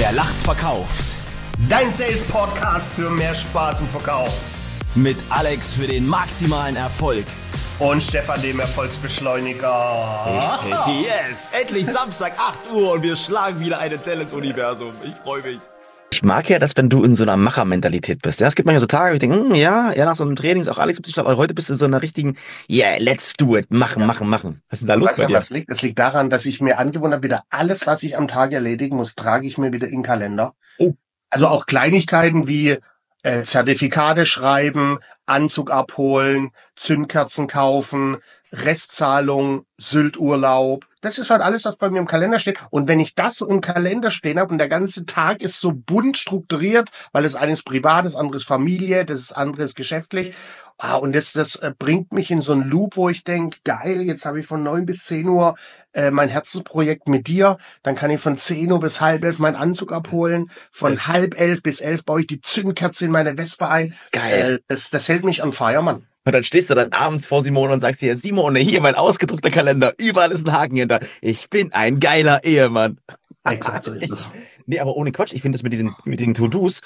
Wer lacht, verkauft. Dein Sales-Podcast für mehr Spaß im Verkauf. Mit Alex für den maximalen Erfolg. Und Stefan, dem Erfolgsbeschleuniger. Yes! Endlich Samstag, 8 Uhr und wir schlagen wieder eine Delle ins Universum. Ich freue mich. Ich mag ja, dass wenn du in so einer Machermentalität bist. Ja, es gibt manchmal so Tage, wo ich denke, ja, nach so einem Training ist auch Alex, ich glaube, heute bist du in so einer richtigen, yeah, let's do it, machen. Was ist denn da los bei dir? Was liegt? Es liegt daran, dass ich mir angewohnt habe, wieder alles, was ich am Tag erledigen muss, trage ich mir wieder in den Kalender. Oh. Also auch Kleinigkeiten wie Zertifikate schreiben, Anzug abholen, Zündkerzen kaufen, Restzahlung, Sylt-Urlaub. Das ist halt alles, was bei mir im Kalender steht. Und wenn ich das so im Kalender stehen habe und der ganze Tag ist so bunt strukturiert, weil das eine ist privat, das andere ist Familie, das andere ist geschäftlich. Und das bringt mich in so einen Loop, wo ich denke, geil, jetzt habe ich von 9 bis 10 Uhr mein Herzensprojekt mit dir. Dann kann ich von 10 Uhr bis 10:30 meinen Anzug abholen. Von 10:30 bis 11 baue ich die Zündkerze in meine Vespa ein. Geil. Das hält mich on fire, Mann. Und dann stehst du dann abends vor Simone und sagst dir, Simone, hier mein ausgedruckter Kalender, überall ist ein Haken hinter. Ich bin ein geiler Ehemann. Exakt, so ist es. Nee, aber ohne Quatsch, ich finde das mit den To-Dos,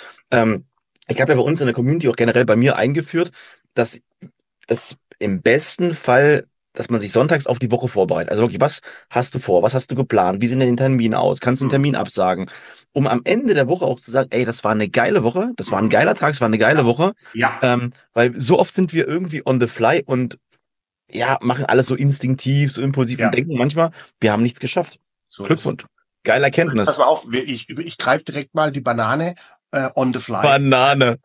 ich habe ja bei uns in der Community auch generell bei mir eingeführt, dass das im besten Fall, dass man sich sonntags auf die Woche vorbereitet. Also wirklich, was hast du vor? Was hast du geplant? Wie sehen denn die Termine aus? Kannst du einen Termin absagen? Um am Ende der Woche auch zu sagen, ey, das war eine geile Woche, das war ein geiler Tag, es war eine geile Woche. Ja. Weil so oft sind wir irgendwie on the fly und ja, machen alles so instinktiv, so impulsiv und denken manchmal, wir haben nichts geschafft. So Glückwunsch. Geile Erkenntnis. Pass mal auf, ich greife direkt mal die Banane on the fly. Banane.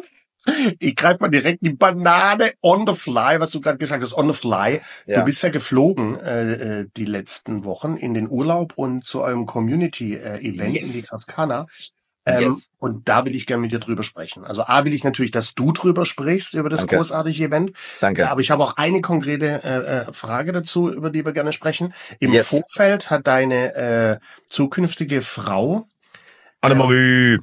Ich greife mal direkt die Banane on the fly, was du gerade gesagt hast, on the fly. Ja. Du bist ja geflogen die letzten Wochen in den Urlaub und zu eurem Community-Event in die Toskana. Yes. Und da will ich gerne mit dir drüber sprechen. Also A, will ich natürlich, dass du drüber sprichst, über das Danke. großartige Event. Danke. Aber ich habe auch eine konkrete Frage dazu, über die wir gerne sprechen. Im Yes. Vorfeld hat deine zukünftige Frau Annemarie.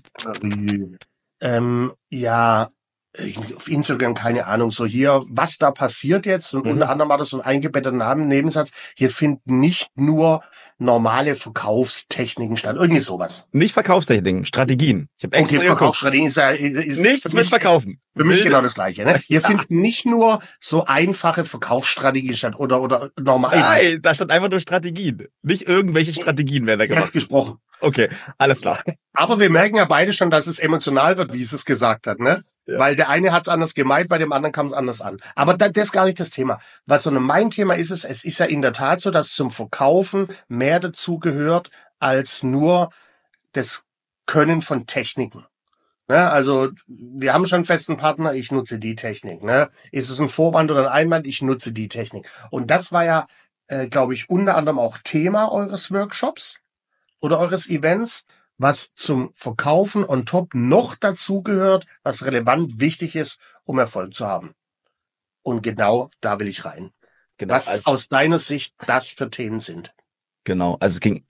auf Instagram, keine Ahnung, so hier, was da passiert jetzt, und unter anderem war das so ein eingebetteter Nebensatz, hier finden nicht nur normale Verkaufstechniken statt, irgendwie sowas. Nicht Verkaufstechniken, Strategien. Ich habe extra Okay, geguckt. Verkaufsstrategien ist Nichts für mit mich, Verkaufen. für mich genau das Gleiche, ne? Hier finden nicht nur so einfache Verkaufsstrategien statt oder normal. Nein, da stand einfach nur Strategien. Nicht irgendwelche Strategien werden da Ich hat's gemacht. gesprochen. Okay, alles klar. Aber wir merken ja beide schon, dass es emotional wird, wie es gesagt hat, ne? Ja. Weil der eine hat's anders gemeint, bei dem anderen kam es anders an. Aber das ist gar nicht das Thema. Was sondern mein Thema ist es ist ja in der Tat so, dass zum Verkaufen mehr dazu gehört, als nur das Können von Techniken. Ne? Also, wir haben schon einen festen Partner, ich nutze die Technik. Ne? Ist es ein Vorwand oder ein Einwand, ich nutze die Technik. Und das war ja, glaube ich, unter anderem auch Thema eures Workshops oder eures Events, was zum Verkaufen on top noch dazu gehört, was relevant wichtig ist, um Erfolg zu haben. Und genau da will ich rein. Genau, Was aus deiner Sicht das für Themen sind. genau. Also es ging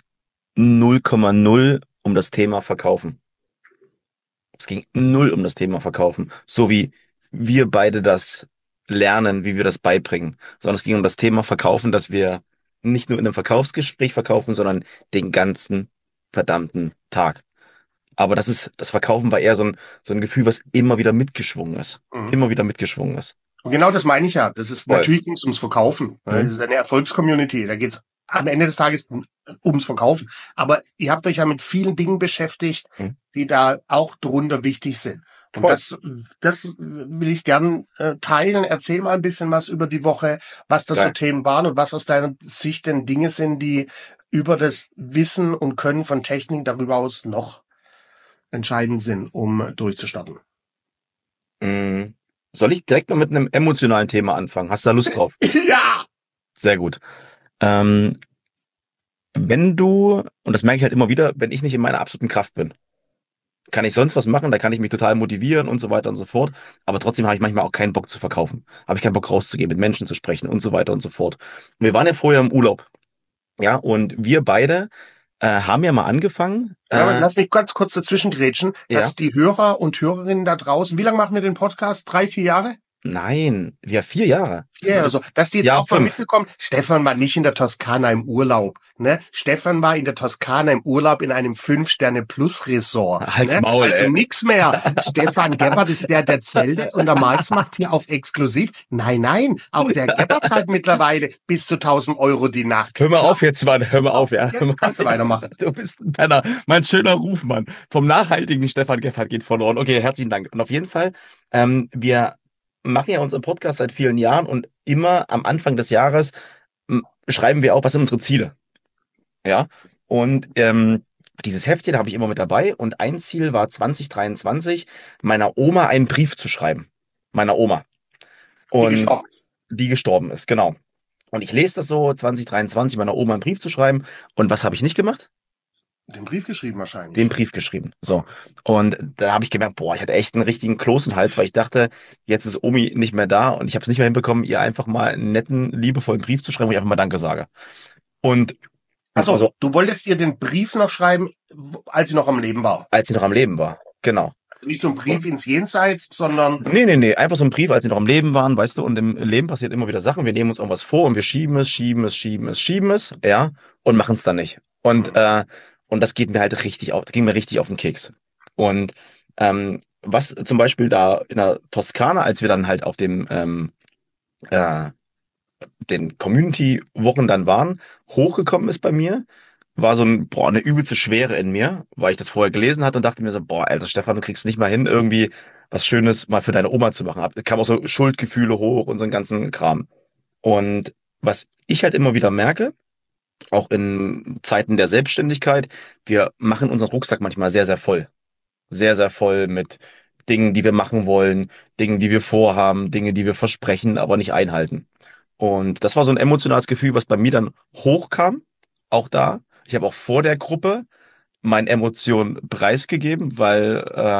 0,0 um das Thema Verkaufen. Es ging 0 um das Thema Verkaufen. So wie wir beide das lernen, wie wir das beibringen. Sondern es ging um das Thema Verkaufen, dass wir nicht nur in einem Verkaufsgespräch verkaufen, sondern den ganzen verdammten Tag. Aber das Verkaufen war eher so ein Gefühl, was immer wieder mitgeschwungen ist. Immer wieder mitgeschwungen ist. Und genau das meine ich ja. Das ist, Voll. natürlich ging's ums Verkaufen. Das ist eine Erfolgscommunity. Da geht's am Ende des Tages ums Verkaufen. Aber ihr habt euch ja mit vielen Dingen beschäftigt, die da auch drunter wichtig sind. Und Voll. das will ich gern teilen. Erzähl mal ein bisschen was über die Woche, was das so Geil. Themen waren und was aus deiner Sicht denn Dinge sind, die über das Wissen und Können von Technik darüber aus noch entscheidend sind, um durchzustarten. Soll ich direkt mal mit einem emotionalen Thema anfangen? Hast du da Lust drauf? Ja! Sehr gut. Wenn du, und das merke ich halt immer wieder, wenn ich nicht in meiner absoluten Kraft bin, kann ich sonst was machen, da kann ich mich total motivieren und so weiter und so fort, aber trotzdem habe ich manchmal auch keinen Bock zu verkaufen. Habe ich keinen Bock rauszugehen, mit Menschen zu sprechen und so weiter und so fort. Wir waren ja vorher im Urlaub, ja, und wir beide haben ja mal angefangen. Ja, aber lass mich ganz kurz dazwischen grätschen, dass Ja. die Hörer und Hörerinnen da draußen, wie lange machen wir den Podcast? 3, 4 Jahre? Nein, wir 4 Jahre. Ja, also, dass die jetzt Ja, auch mal 5. mitbekommen, Stefan war nicht in der Toskana im Urlaub, ne? Stefan war in der Toskana im Urlaub in einem 5-Sterne-Plus-Resort, Halt's ne? Maul, Also ey. nix mehr. Stefan Gebhardt ist der zeltet und der Marx macht hier auf exklusiv. Nein, auch der Gebhardt zahlt mittlerweile bis zu 1.000 Euro die Nacht. Hör mal auf jetzt, Mann. Hör mal auf, ja. Jetzt kannst du weitermachen. Du bist ein Penner. Mein schöner Ruf, Mann. Vom nachhaltigen Stefan Gebhardt geht verloren. Okay, herzlichen Dank. Und auf jeden Fall, wir machen ja unseren Podcast seit vielen Jahren und immer am Anfang des Jahres schreiben wir auch, was sind unsere Ziele. Ja. Und dieses Heftchen habe ich immer mit dabei und ein Ziel war 2023, meiner Oma einen Brief zu schreiben. Meiner Oma. Die Und gestorben ist. die gestorben ist, genau. Und ich lese das so, 2023, meiner Oma einen Brief zu schreiben. Und was habe ich nicht gemacht? Den Brief geschrieben wahrscheinlich. Den Brief geschrieben. So. Und da habe ich gemerkt, boah, ich hatte echt einen richtigen Kloß im Hals, weil ich dachte, jetzt ist Omi nicht mehr da und ich habe es nicht mehr hinbekommen, ihr einfach mal einen netten, liebevollen Brief zu schreiben, wo ich einfach mal Danke sage. Und Achso, also, du wolltest ihr den Brief noch schreiben, als sie noch am Leben war. als sie noch am Leben war. Genau. Nicht so ein Brief ins Jenseits, sondern Nee. Einfach so ein Brief, als sie noch am Leben waren, weißt du, und im Leben passiert immer wieder Sachen. Wir nehmen uns irgendwas vor und wir schieben es, ja, und machen es dann nicht. Und das geht mir halt ging mir richtig auf den Keks. Und was zum Beispiel da in der Toskana, als wir dann halt auf äh, den Community-Wochen dann waren, hochgekommen ist bei mir, war so eine übelste Schwere in mir, weil ich das vorher gelesen hatte und dachte mir so, boah, Alter, Stefan, du kriegst nicht mal hin, irgendwie was Schönes mal für deine Oma zu machen. Kam auch so Schuldgefühle hoch und so einen ganzen Kram. Und was ich halt immer wieder merke, auch in Zeiten der Selbstständigkeit, wir machen unseren Rucksack manchmal sehr, sehr voll. Sehr, sehr voll mit Dingen, die wir machen wollen, Dingen, die wir vorhaben, Dinge, die wir versprechen, aber nicht einhalten. Und das war so ein emotionales Gefühl, was bei mir dann hochkam, auch da. Ich habe auch vor der Gruppe meine Emotionen preisgegeben, weil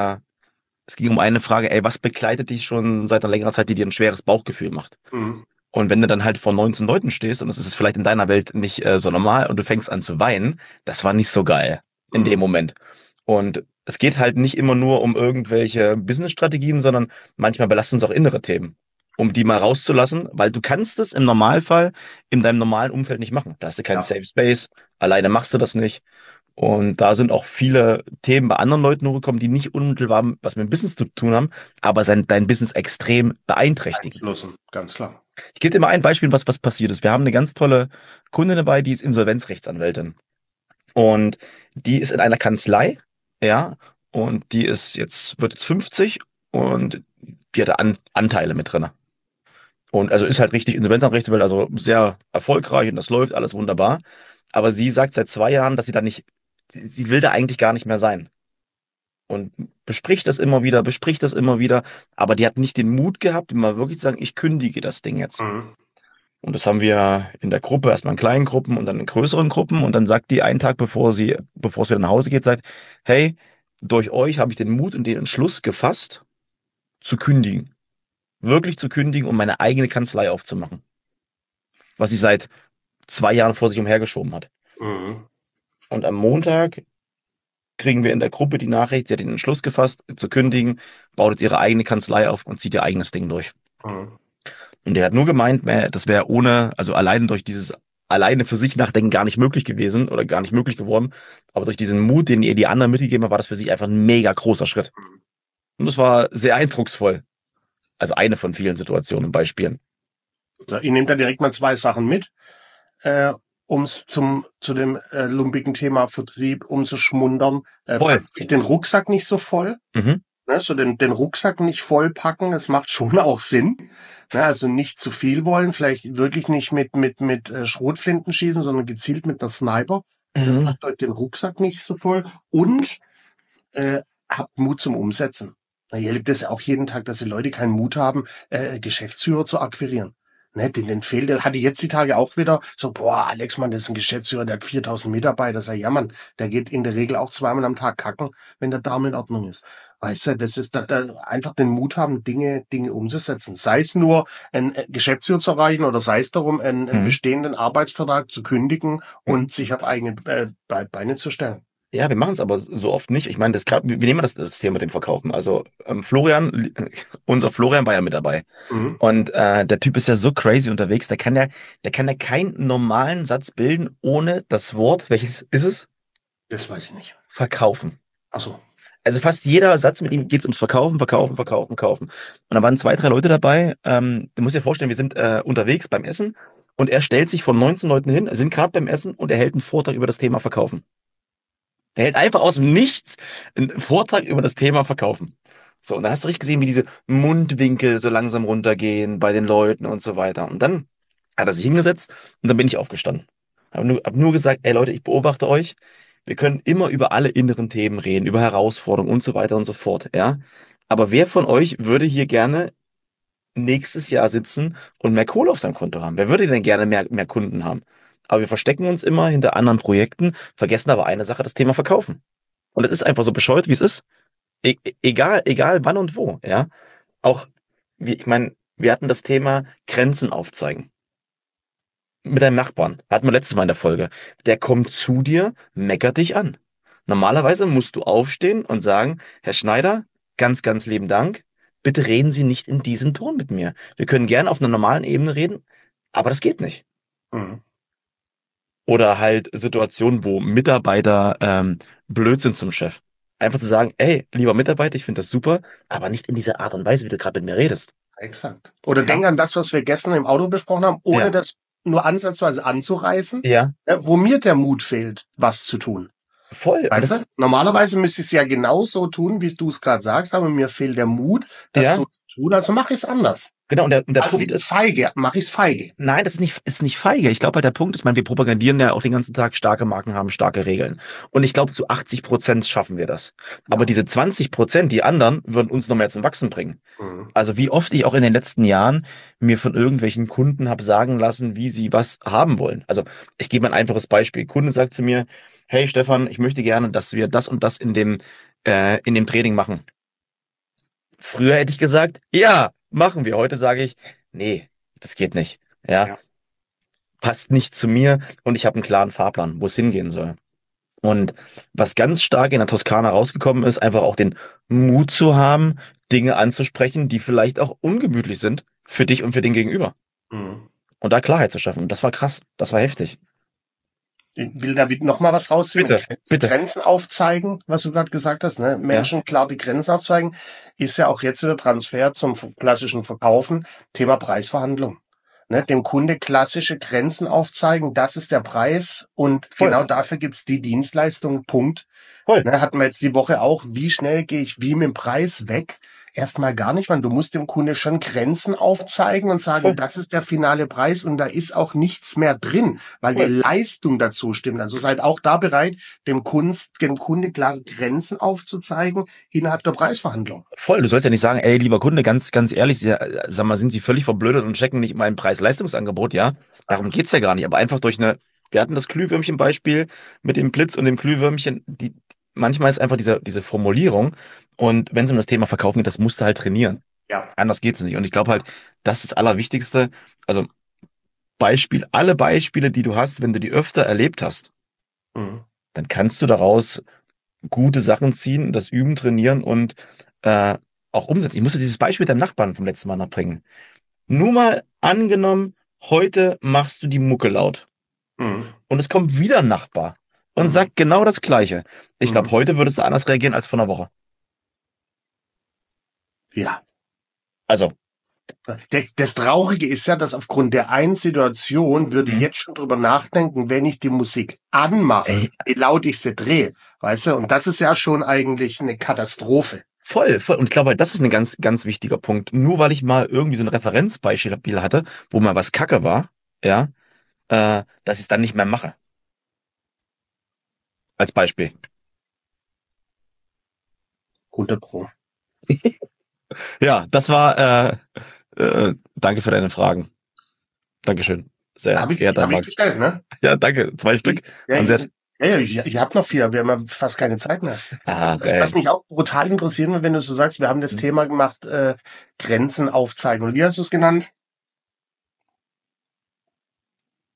es ging um eine Frage, ey, was begleitet dich schon seit einer längeren Zeit, die dir ein schweres Bauchgefühl macht? mhm. Und wenn du dann halt vor 19 Leuten stehst und es ist vielleicht in deiner Welt nicht so normal und du fängst an zu weinen, das war nicht so geil in dem Moment. Und es geht halt nicht immer nur um irgendwelche Business-Strategien, sondern manchmal belasten uns auch innere Themen, um die mal rauszulassen, weil du kannst es im Normalfall in deinem normalen Umfeld nicht machen. Da hast du keinen Ja. Safe Space, alleine machst du das nicht. Und da sind auch viele Themen bei anderen Leuten hochgekommen, die nicht unmittelbar was mit dem Business zu tun haben, aber dein Business extrem beeinträchtigen. Einflussen, ganz klar. Ich gebe dir mal ein Beispiel, was passiert ist. Wir haben eine ganz tolle Kundin dabei, die ist Insolvenzrechtsanwältin. Und die ist in einer Kanzlei, ja, und wird jetzt 50 und die hatte Anteile mit drin. Und also ist halt richtig Insolvenzrechtsanwältin, also sehr erfolgreich und das läuft alles wunderbar. Aber sie sagt seit 2 Jahren, dass sie will da eigentlich gar nicht mehr sein. Und bespricht das immer wieder, aber die hat nicht den Mut gehabt, mal wirklich zu sagen, ich kündige das Ding jetzt. Mhm. Und das haben wir in der Gruppe, erstmal in kleinen Gruppen und dann in größeren Gruppen. Und dann sagt die einen Tag, bevor es wieder nach Hause geht, sagt, hey, durch euch habe ich den Mut und den Entschluss gefasst, zu kündigen. Wirklich zu kündigen, um meine eigene Kanzlei aufzumachen. Was sie seit 2 Jahren vor sich umhergeschoben hat. Mhm. Und am Montag kriegen wir in der Gruppe die Nachricht, sie hat den Entschluss gefasst, zu kündigen, baut jetzt ihre eigene Kanzlei auf und zieht ihr eigenes Ding durch. Mhm. Und er hat nur gemeint, das wäre alleine durch dieses alleine für sich nachdenken gar nicht möglich gewesen oder gar nicht möglich geworden. Aber durch diesen Mut, den ihr die anderen mitgegeben habt, war das für sich einfach ein mega großer Schritt. Und das war sehr eindrucksvoll. Also eine von vielen Situationen und Beispielen. So, ich nehme da direkt mal 2 Sachen mit, um es zu dem lumpigen Thema Vertrieb umzuschmundern. Voll. Packt euch den Rucksack nicht so voll. Mhm. Ne, so den Rucksack nicht vollpacken, das macht schon auch Sinn. Ne, also nicht zu viel wollen, vielleicht wirklich nicht mit Schrotflinten schießen, sondern gezielt mit einer Sniper. Mhm. Packt euch den Rucksack nicht so voll und habt Mut zum Umsetzen. Ihr erlebt das ja auch jeden Tag, dass die Leute keinen Mut haben, Geschäftsführer zu akquirieren. Ne, den fehlt, der hatte jetzt die Tage auch wieder so, boah, Alex, Mann, das ist ein Geschäftsführer, der hat 4.000 Mitarbeiter. Sag, ja, Mann, der geht in der Regel auch 2-mal am Tag kacken, wenn der Darm in Ordnung ist. Weißt du, das ist da einfach den Mut haben, Dinge umzusetzen. Sei es nur, ein Geschäftsführer zu erreichen oder sei es darum, einen bestehenden Arbeitsvertrag zu kündigen und sich auf eigene Beine zu stellen. Ja, wir machen es aber so oft nicht. Ich meine, wir nehmen das Thema mit dem Verkaufen. Also Florian, unser Florian war ja mit dabei. Mhm. Und der Typ ist ja so crazy unterwegs, der kann ja keinen normalen Satz bilden ohne das Wort, welches ist es? Das weiß ich nicht. Verkaufen. Ach so. Also fast jeder Satz mit ihm geht ums Verkaufen, Verkaufen, Verkaufen, Kaufen. Und da waren zwei, drei Leute dabei. Du musst dir vorstellen, wir sind unterwegs beim Essen und er stellt sich von 19 Leuten hin, sind gerade beim Essen und er hält einen Vortrag über das Thema Verkaufen. Er hält einfach aus dem Nichts einen Vortrag über das Thema Verkaufen. So, und dann hast du richtig gesehen, wie diese Mundwinkel so langsam runtergehen bei den Leuten und so weiter. Und dann hat er sich hingesetzt und dann bin ich aufgestanden. Hab nur gesagt, ey Leute, ich beobachte euch. Wir können immer über alle inneren Themen reden, über Herausforderungen und so weiter und so fort, ja. Aber wer von euch würde hier gerne nächstes Jahr sitzen und mehr Kohle auf seinem Konto haben? Wer würde denn gerne mehr Kunden haben? Aber wir verstecken uns immer hinter anderen Projekten, vergessen aber eine Sache, das Thema Verkaufen. Und es ist einfach so bescheuert, wie es ist. Egal wann und wo, ja. Auch, ich meine, wir hatten das Thema Grenzen aufzeigen. Mit deinem Nachbarn, hatten wir letztes Mal in der Folge. Der kommt zu dir, meckert dich an. Normalerweise musst du aufstehen und sagen, Herr Schneider, ganz, ganz lieben Dank. Bitte reden Sie nicht in diesem Ton mit mir. Wir können gerne auf einer normalen Ebene reden, aber das geht nicht. Mhm. Oder halt Situationen, wo Mitarbeiter blöd sind zum Chef. Einfach zu sagen, ey, lieber Mitarbeiter, ich finde das super, aber nicht in dieser Art und Weise, wie du gerade mit mir redest. Exakt. Oder Ja. denk an das, was wir gestern im Auto besprochen haben, ohne Ja. das nur ansatzweise anzureißen, Ja, wo mir der Mut fehlt, was zu tun. voll. Und Weißt du? Normalerweise müsste ich es ja genauso tun, wie du es gerade sagst, aber mir fehlt der Mut, das Ja. so zu tun, also mache ich es anders. Genau, und der Also Punkt ist, feige, mache ich es feige. nein, das ist nicht feige. Ich glaube halt, der Punkt ist, wir propagandieren ja auch den ganzen Tag, starke Marken haben starke Regeln. Und ich glaube, zu 80% schaffen wir das. Aber diese 20%, die anderen, würden uns noch mehr zum Wachsen bringen. Mhm. Also wie oft ich auch in den letzten Jahren mir von irgendwelchen Kunden habe sagen lassen, wie sie was haben wollen. Also ich gebe ein einfaches Beispiel. Kunde sagt zu mir, hey Stefan, ich möchte gerne, dass wir das und das in dem Training machen. Früher hätte ich gesagt, ja, machen wir. Heute sage ich, nee, das geht nicht. Ja, Ja. passt nicht zu mir und ich habe einen klaren Fahrplan, wo es hingehen soll. Und was ganz stark in der Toskana rausgekommen ist, einfach auch den Mut zu haben, Dinge anzusprechen, die vielleicht auch ungemütlich sind für dich und für den Gegenüber. Mhm. Und da Klarheit zu schaffen. Und das war krass. Das war heftig. Ich will da noch mal was rausziehen. Bitte, bitte. Grenzen aufzeigen, was du gerade gesagt hast, ne? Menschen klar die Grenzen aufzeigen, ist ja auch jetzt wieder Transfer zum klassischen Verkaufen. Thema Preisverhandlung. Ne? Dem Kunde klassische Grenzen aufzeigen, das ist der Preis und Voll. genau dafür gibt's die Dienstleistung, Punkt. Voll. Ne? Hatten wir jetzt die Woche auch, wie schnell gehe ich wie mit dem Preis weg? Erstmal gar nicht, weil du musst dem Kunde schon Grenzen aufzeigen und sagen, Voll. das ist der finale Preis und da ist auch nichts mehr drin, weil Voll. die Leistung dazu stimmt. Also seid auch da bereit, dem Kunde klare Grenzen aufzuzeigen innerhalb der Preisverhandlung. Voll. Du sollst ja nicht sagen, ey, lieber Kunde, ganz, ganz ehrlich, sag mal, sind Sie völlig verblödet und checken nicht mein Preis-Leistungsangebot, ja? Darum geht's ja gar nicht. Aber einfach wir hatten das Glühwürmchen-Beispiel mit dem Blitz und dem Glühwürmchen, manchmal ist einfach diese Formulierung und wenn es um das Thema Verkaufen geht, das musst du halt trainieren. Ja. Anders geht's nicht. Und ich glaube halt, das ist das Allerwichtigste. Also alle Beispiele, die du hast, wenn du die öfter erlebt hast, Mhm. dann kannst du daraus gute Sachen ziehen, das üben, trainieren und auch umsetzen. Ich musste dieses Beispiel mit deinem Nachbarn vom letzten Mal noch bringen. Nur mal angenommen, heute machst du die Mucke laut Mhm. und es kommt wieder ein Nachbar und Mhm. sagt genau das Gleiche. Ich glaube, Mhm. heute würdest du anders reagieren als vor einer Woche. Ja. Also, Das Traurige ist ja, dass aufgrund der einen Situation würde ich Mhm. jetzt schon drüber nachdenken, wenn ich die Musik anmache, Ey. wie laut ich sie drehe, weißt du? Und das ist ja schon eigentlich eine Katastrophe. voll. Und ich glaube, halt, das ist ein ganz, ganz wichtiger Punkt. Nur weil ich mal irgendwie so ein Referenzbeispiel hatte, wo mal was Kacke war, ja, dass ich es dann nicht mehr mache. Als Beispiel. 100 Pro. Ja, das war, danke für deine Fragen. Dankeschön. Sehr Hab ich geehrter Max. gestellt, ne? Ja, danke. 2 Stück. Ja, Waren sehr, ich hab noch 4. Wir haben ja fast keine Zeit mehr. Was ey. mich auch brutal interessieren wird, wenn du so sagst, wir haben das Thema gemacht, Grenzen aufzeigen. Und wie hast du es genannt?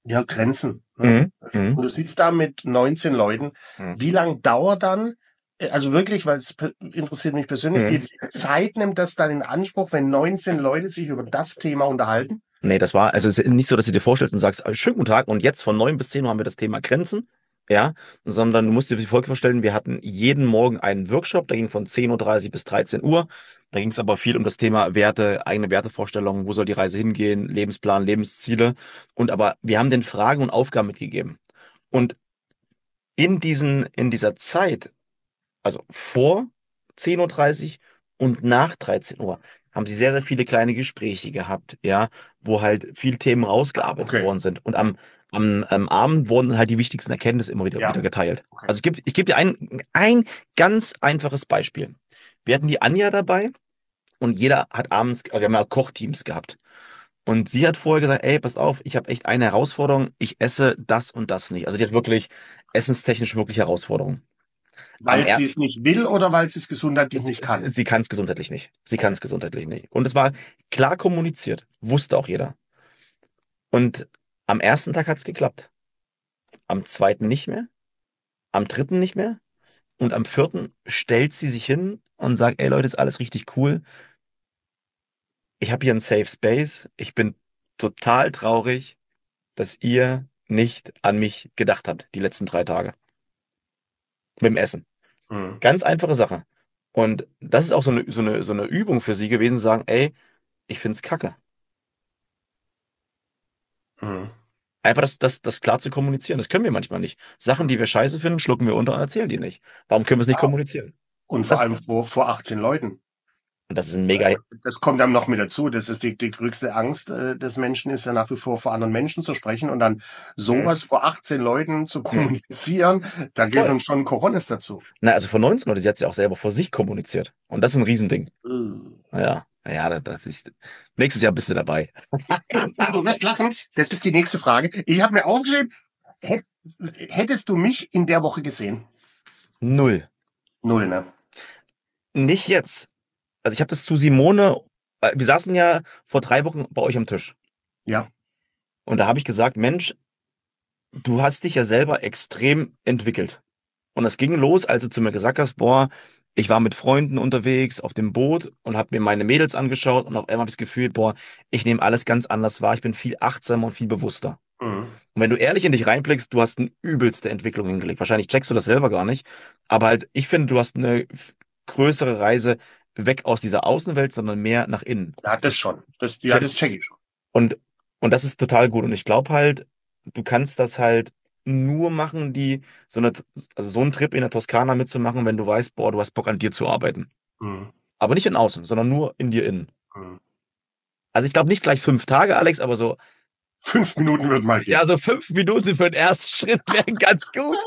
Ja, Grenzen. Ne? Mhm. Mhm. Und du sitzt da mit 19 Leuten. Mhm. Wie lang dauert dann, also wirklich, weil es interessiert mich persönlich, wie Mhm. viel Zeit nimmt das dann in Anspruch, wenn 19 Leute sich über das Thema unterhalten? Nee, das war, also es ist nicht so, dass du dir vorstellst und sagst, schönen guten Tag und jetzt von 9 bis 10 Uhr haben wir das Thema Grenzen, ja, sondern du musst dir wie folgt vorstellen, wir hatten jeden Morgen einen Workshop, der ging von 10:30 Uhr bis 13 Uhr. Da ging es aber viel um das Thema Werte, eigene Wertevorstellungen, wo soll die Reise hingehen, Lebensplan, Lebensziele. Und aber wir haben den Fragen und Aufgaben mitgegeben. Und in dieser Zeit, also vor 10:30 Uhr und nach 13 Uhr, haben sie sehr, sehr viele kleine Gespräche gehabt, ja, wo halt viele Themen rausgearbeitet Okay, worden sind. Und am Abend wurden halt die wichtigsten Erkenntnisse immer wieder ja, geteilt. okay. Also ich geb dir ein ganz einfaches Beispiel. Wir hatten die Anja dabei und jeder hat abends, wir haben ja Kochteams gehabt. Und sie hat vorher gesagt, ey, pass auf, ich habe echt eine Herausforderung, ich esse das und das nicht. Also die hat wirklich essenstechnisch wirklich Herausforderungen. Am Weil sie es nicht will oder weil sie es gesundheitlich nicht kann? Sie kann es gesundheitlich nicht. Sie kann Okay. es gesundheitlich nicht. Und es war klar kommuniziert. Wusste auch jeder. Und am ersten Tag hat es geklappt. Am zweiten nicht mehr. Am dritten nicht mehr. Und am vierten stellt sie sich hin und sagt, ey Leute, ist alles richtig cool. Ich habe hier einen Safe Space. Ich bin total traurig, dass ihr nicht an mich gedacht habt, die letzten 3 Tage. Mit dem Essen. Hm. Ganz einfache Sache. Und das ist auch so eine Übung für sie gewesen, zu sagen, ey, ich find's kacke. Hm. Einfach das klar zu kommunizieren. Das können wir manchmal nicht. Sachen, die wir scheiße finden, schlucken wir unter und erzählen die nicht. Warum können wir es nicht kommunizieren? Und vor Das, allem vor 18 Leuten. das ist ein mega. Das kommt dann noch mit dazu. Das ist die größte Angst des Menschen, ist ja nach wie vor anderen Menschen zu sprechen und dann Hm, sowas vor 18 Leuten zu hm. kommunizieren, da Voll. gehören schon Coronis dazu. Na, also vor 19 Leute, sie hat ja auch selber vor sich kommuniziert. Und das ist ein Riesending. Äh. Ja, ja, das ist. Nächstes Jahr bist du dabei. Du wirst lachen. Das ist die nächste Frage. Ich habe mir aufgeschrieben, hätt- hättest du mich in der Woche gesehen? Null. Null, ne? Nicht jetzt. Also ich habe das zu Simone. Wir saßen ja vor 3 Wochen bei euch am Tisch. Ja. Und da habe ich gesagt, Mensch, du hast dich ja selber extrem entwickelt. Und das ging los, als du zu mir gesagt hast, boah, ich war mit Freunden unterwegs auf dem Boot und habe mir meine Mädels angeschaut und auf einmal habe ich das Gefühl, boah, ich nehme alles ganz anders wahr. Ich bin viel achtsamer und viel bewusster. Mhm. Und wenn du ehrlich in dich reinblickst, du hast eine übelste Entwicklung hingelegt. Wahrscheinlich checkst du das selber gar nicht. Aber halt, ich finde, du hast eine größere Reise weg aus dieser Außenwelt, sondern mehr nach innen. Ja, das schon. Ich Ja, das hätte, check ich schon. und, und das ist total gut. Und ich glaube halt, du kannst das halt nur machen, also so einen Trip in der Toskana mitzumachen, wenn du weißt, boah, du hast Bock an dir zu arbeiten. Mhm. Aber nicht in außen, sondern nur in dir innen. Mhm. Also ich glaube nicht gleich 5 Tage, Alex, aber so, 5 Minuten wird mal gehen. ja, so 5 Minuten für den ersten Schritt wären ganz gut.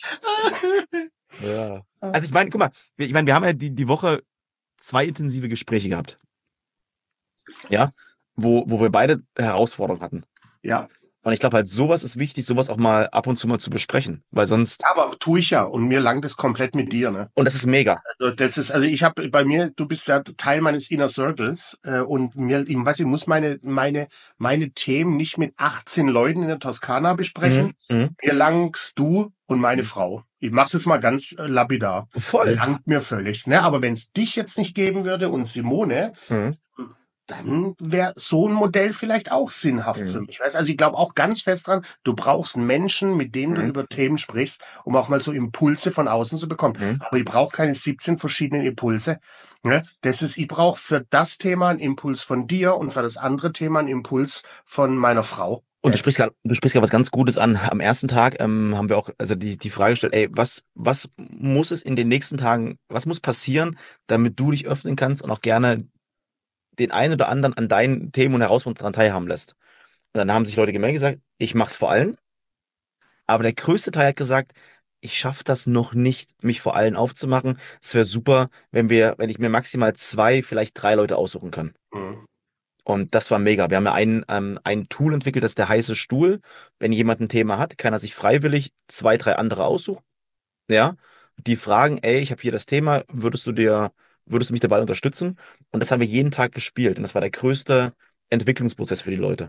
Ja. Also ich meine, guck mal, wir haben ja die Woche 2 intensive Gespräche gehabt. Ja, wo wir beide Herausforderungen hatten. Ja, Und ich glaube halt, sowas ist wichtig, sowas auch mal ab und zu mal zu besprechen, weil sonst, aber tue ich ja und mir langt es komplett mit dir, ne? und das ist mega. Also das ist, also ich habe bei mir, du bist ja Teil meines Inner Circles und mir, ich weiß, ich muss meine Themen nicht mit 18 Leuten in der Toskana besprechen. Mhm. Mhm. Mir langst du und meine Mhm. Frau. Ich mach's jetzt mal ganz lapidar. Voll. Langt mir völlig. Ne? Aber wenn es dich jetzt nicht geben würde und Simone, Mhm. dann wäre so ein Modell vielleicht auch sinnhaft für Mhm. mich. Weißt? Also ich glaube auch ganz fest dran, du brauchst Menschen, mit denen du Mhm. über Themen sprichst, um auch mal so Impulse von außen zu bekommen. Mhm. Aber ich brauche keine 17 verschiedenen Impulse. Ne? Ich brauche für das Thema einen Impuls von dir und für das andere Thema einen Impuls von meiner Frau. Und du sprichst gerade was ganz Gutes an. Am ersten Tag haben wir auch also die Frage gestellt, ey, was muss es in den nächsten Tagen, was muss passieren, damit du dich öffnen kannst und auch gerne den einen oder anderen an deinen Themen und Herausforderungen daran teilhaben lässt. Und dann haben sich Leute gemeldet und gesagt, ich mach's vor allen. Aber der größte Teil hat gesagt, ich schaffe das noch nicht, mich vor allen aufzumachen. Es wäre super, wenn ich mir maximal 2, vielleicht 3 Leute aussuchen kann. Mhm. Und das war mega. Wir haben ja ein Tool entwickelt, das ist der heiße Stuhl. Wenn jemand ein Thema hat, kann er sich freiwillig 2, 3 andere aussuchen. Ja, die fragen, ey, ich habe hier das Thema, würdest du mich dabei unterstützen? Und das haben wir jeden Tag gespielt. Und das war der größte Entwicklungsprozess für die Leute.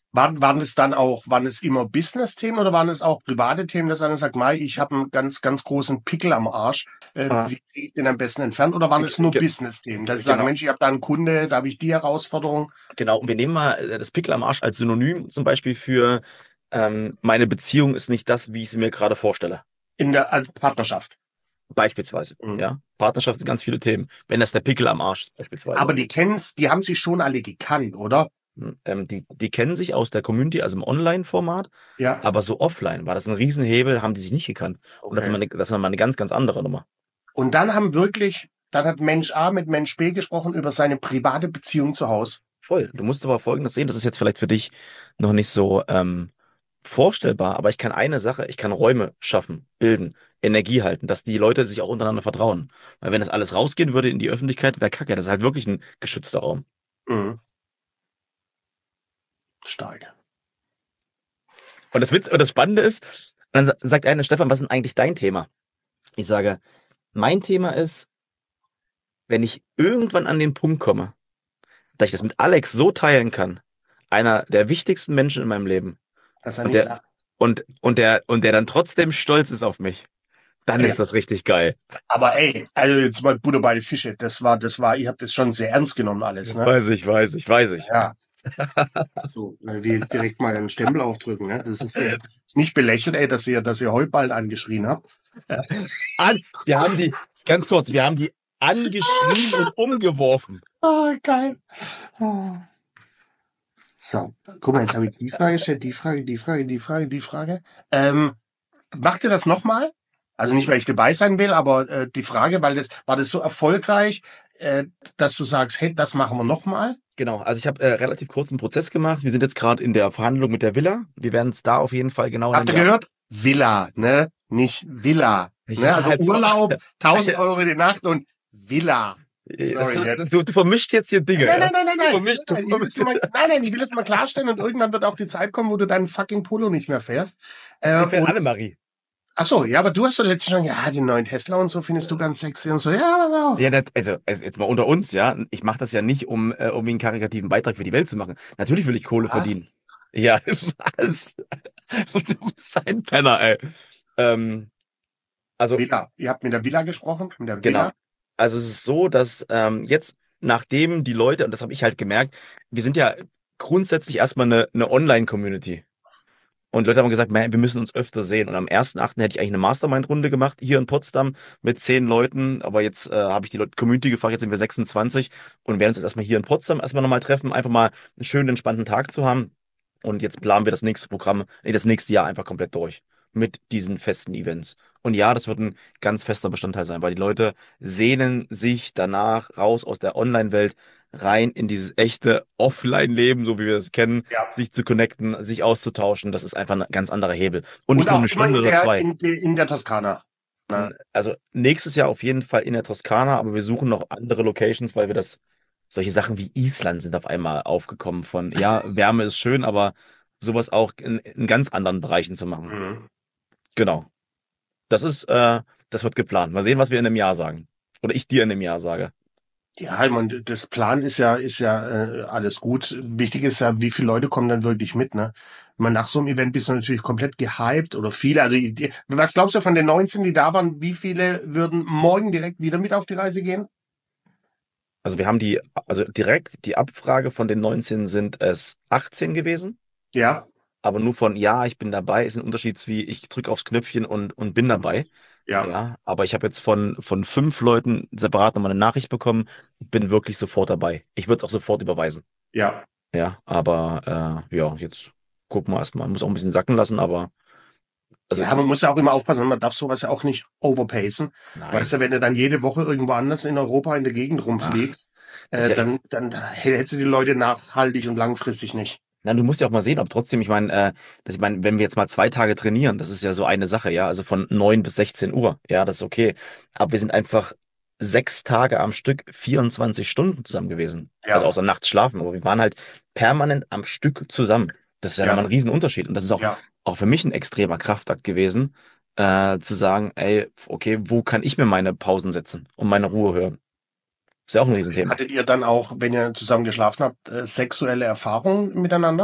Waren es dann auch, waren es immer Business-Themen oder waren es auch private Themen, dass einer sagt, Mai, ich habe einen ganz, ganz großen Pickel am Arsch, Ah, wie kriege ich den am besten entfernt? Oder waren es nur ge- Business-Themen, dass ich sage, genau. Mensch, ich habe da einen Kunde, da habe ich die Herausforderung Genau, und wir nehmen mal das Pickel am Arsch als Synonym zum Beispiel für meine Beziehung ist nicht das, wie ich sie mir gerade vorstelle. in der Partnerschaft. Beispielsweise. Mhm. Ja. Partnerschaft sind ganz viele Themen. Wenn das der Pickel am Arsch ist, beispielsweise. Aber die haben sich schon alle gekannt, oder? Die kennen sich aus der Community, also im Online-Format, Ja, aber so offline war das ein Riesenhebel, haben die sich nicht gekannt. Und das ist okay. das ist nochmal eine ganz, ganz andere Nummer. Und dann hat Mensch A mit Mensch B gesprochen über seine private Beziehung zu Hause. Voll. Du musst aber Folgendes sehen, das ist jetzt vielleicht für dich noch nicht so vorstellbar, aber ich kann eine Sache, ich kann Räume schaffen, bilden, Energie halten, dass die Leute sich auch untereinander vertrauen. Weil wenn das alles rausgehen würde in die Öffentlichkeit, wäre Kacke. Das ist halt wirklich ein geschützter Raum. Mhm. Stark. Und das Spannende ist, dann sagt einer, Stefan, was ist denn eigentlich dein Thema? Ich sage, mein Thema ist, wenn ich irgendwann an den Punkt komme, dass ich das mit Alex so teilen kann, einer der wichtigsten Menschen in meinem Leben, Dass er und nicht der, lacht. und der dann trotzdem stolz ist auf mich, dann Ja. ist das richtig geil. Aber ey, also jetzt mal Butter bei die Fische. Ihr habt das schon sehr ernst genommen alles, ne? Weiß ich. Ja. So, wie direkt mal einen Stempel aufdrücken, ne? Das ist nicht belächelt, ey, dass ihr Heuballen angeschrien habt. Wir haben wir haben die angeschrien und umgeworfen. Ah, geil. Oh. So, guck mal, jetzt habe ich die Frage gestellt, die Frage. Macht ihr das nochmal? Also nicht, weil ich dabei sein will, aber die Frage, war das so erfolgreich, dass du sagst, hey, das machen wir nochmal? Genau, also ich habe relativ kurzen Prozess gemacht. Wir sind jetzt gerade in der Verhandlung mit der Villa. Wir werden es da auf jeden Fall genau in Habt ihr einem Jahr. gehört? Villa, ne? Nicht Villa. Ne? Ja, Also halt so. Urlaub, 1000 Euro die Nacht und Villa. Sorry, jetzt. Du vermischst jetzt hier Dinge. Nein, ja? nein, nein, nein, Du nein. vermischst- du vermischst- Nein, ich will das mal klarstellen und irgendwann wird auch die Zeit kommen, wo du deinen fucking Polo nicht mehr fährst. Ich bin Und, Annemarie. ach so, ja, aber du hast doch letztens schon, ja, den neuen Tesla und so findest du ganz sexy und so. Ja, pass auf. Ja, also jetzt mal unter uns, ja. Ich mache das ja nicht, um einen karikativen Beitrag für die Welt zu machen. Natürlich will ich Kohle Was? verdienen. Ja, was? Du bist ein Penner, ey. Also Villa. Ihr habt mit der Villa gesprochen? Mit der genau. Villa? Also es ist so, dass jetzt, nachdem die Leute, und das habe ich halt gemerkt, wir sind ja grundsätzlich erstmal eine Online-Community. Und Leute haben gesagt, man, wir müssen uns öfter sehen. Und am 1.8. hätte ich eigentlich eine Mastermind-Runde gemacht, hier in Potsdam mit 10 Leuten. Aber jetzt habe ich die Community gefragt, jetzt sind wir 26 und werden uns jetzt erstmal hier in Potsdam erstmal nochmal treffen, einfach mal einen schönen, entspannten Tag zu haben. Und jetzt planen wir das nächste das nächste Jahr einfach komplett durch mit diesen festen Events. Und ja, das wird ein ganz fester Bestandteil sein, weil die Leute sehnen sich danach raus aus der Online-Welt rein in dieses echte Offline-Leben, so wie wir es kennen, Ja. sich zu connecten, sich auszutauschen. Das ist einfach ein ganz anderer Hebel. Und nicht Und nur auch eine immer Stunde oder zwei. in der Toskana. Na, Also nächstes Jahr auf jeden Fall in der Toskana, aber wir suchen noch andere Locations, weil wir solche Sachen wie Island sind auf einmal aufgekommen von, ja, Wärme ist schön, aber sowas auch in ganz anderen Bereichen zu machen. mhm. Genau. Das wird geplant. Mal sehen, was wir in einem Jahr sagen. Oder ich dir in einem Jahr sage. Ja, ich meine, das Plan ist ja alles gut. Wichtig ist ja, wie viele Leute kommen dann wirklich mit, ne? Ich meine, nach so einem Event bist du natürlich komplett gehypt oder viele. Also, was glaubst du von den 19, die da waren, wie viele würden morgen direkt wieder mit auf die Reise gehen? Also also direkt die Abfrage von den 19 sind es 18 gewesen. Ja, Aber nur von, ja, ich bin dabei, ist ein Unterschied wie ich drücke aufs Knöpfchen und bin dabei. ja, Ja, aber ich habe jetzt von 5 Leuten separat nochmal eine Nachricht bekommen. Ich bin wirklich sofort dabei. Ich würde es auch sofort überweisen. ja. Ja, aber ja, jetzt gucken wir erstmal. Muss auch ein bisschen sacken lassen, aber also Ja, man muss ja auch immer aufpassen, man darf sowas ja auch nicht overpacen. nein. Weißt du, wenn du dann jede Woche irgendwo anders in Europa in der Gegend rumfliegst, ist ja dann hältst du die Leute nachhaltig und langfristig nicht. Nein, du musst ja auch mal sehen, ob trotzdem, wenn wir jetzt mal 2 Tage trainieren, das ist ja so eine Sache, ja, also von 9 bis 16 Uhr, ja, das ist okay. Aber wir sind einfach 6 Tage am Stück, 24 Stunden zusammen gewesen. Ja. Also außer nachts schlafen, aber wir waren halt permanent am Stück zusammen. Das ist ja Ja. nochmal ein Riesenunterschied. Und das ist Ja. auch für mich ein extremer Kraftakt gewesen, zu sagen, ey, okay, wo kann ich mir meine Pausen setzen und meine Ruhe hören? Ist ja auch ein Riesenthema. Hattet ihr dann auch, wenn ihr zusammen geschlafen habt, sexuelle Erfahrungen miteinander?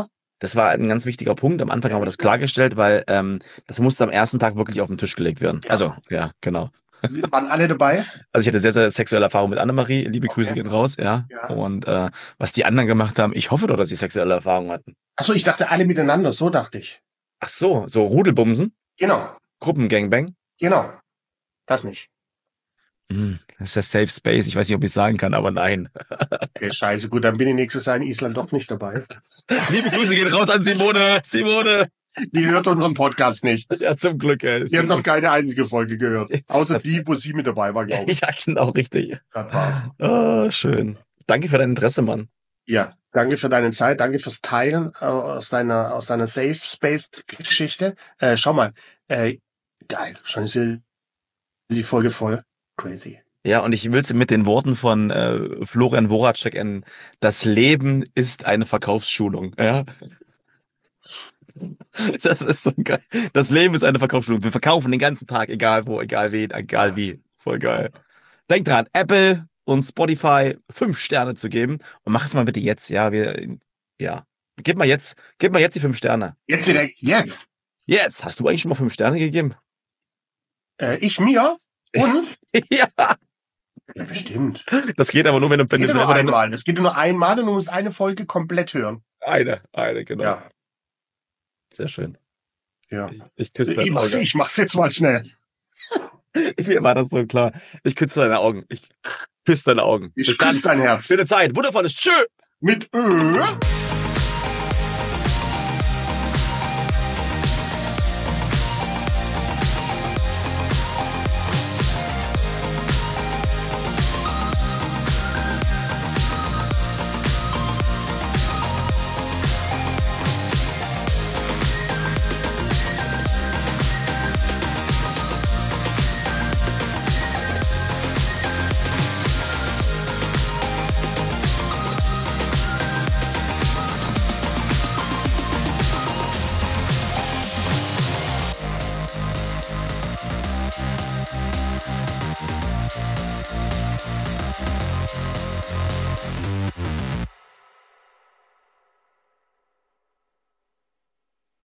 Das war ein ganz wichtiger Punkt. Am Anfang haben wir das klargestellt, weil das musste am ersten Tag wirklich auf den Tisch gelegt werden. Ja. Also, ja, genau. Wir waren alle dabei. Also ich hatte sehr, sehr sexuelle Erfahrung mit Annemarie. Liebe Grüße Okay. gehen raus, ja. Ja. Und was die anderen gemacht haben, ich hoffe doch, dass sie sexuelle Erfahrungen hatten. Achso, ich dachte alle miteinander, so dachte ich. Ach so, so Rudelbumsen, Genau, Gruppengangbang. genau. Das nicht. Das ist der Safe Space. Ich weiß nicht, ob ich sagen kann, aber nein. Okay, scheiße, gut, dann bin ich nächstes Jahr in Island doch nicht dabei. Liebe Grüße gehen raus an Simone. Simone. Die hört unseren Podcast nicht. Ja, zum Glück. Ey. Die hat noch keine einzige Folge gehört. Außer die, wo sie mit dabei war, glaube ich. Ja, genau, richtig. Das war's. Ah, schön. Danke für dein Interesse, Mann. Ja, danke für deine Zeit, danke fürs Teilen aus deiner Safe Space Geschichte. Schau mal, geil, schon ist hier die Folge voll. Crazy. Ja, und ich will es mit den Worten von Florian Woracek enden. Das Leben ist eine Verkaufsschulung. Ja. Das ist so geil. Das Leben ist eine Verkaufsschulung. Wir verkaufen den ganzen Tag, egal wo, egal wen, egal wie. Voll geil. Denk dran, Apple und Spotify 5 Sterne zu geben. Und mach es mal bitte jetzt. Ja, gib mal jetzt die 5 Sterne. Jetzt direkt, jetzt. Jetzt. Hast du eigentlich schon mal 5 Sterne gegeben? Ich mir? Uns? Ja. Ja, bestimmt. Das geht aber nur, wenn du Das geht nur selber einmal. Das geht nur einmal und du musst eine Folge komplett hören. eine, genau. Ja. Sehr schön. Ja. Ich küsse deine Augen. Ich mach's jetzt mal schnell. Mir war das so klar. Ich küsse deine Augen. Ich küsse deine Augen. Ich küsse dein Herz. Schöne Zeit. Wundervolles Tschö. Mit Ö.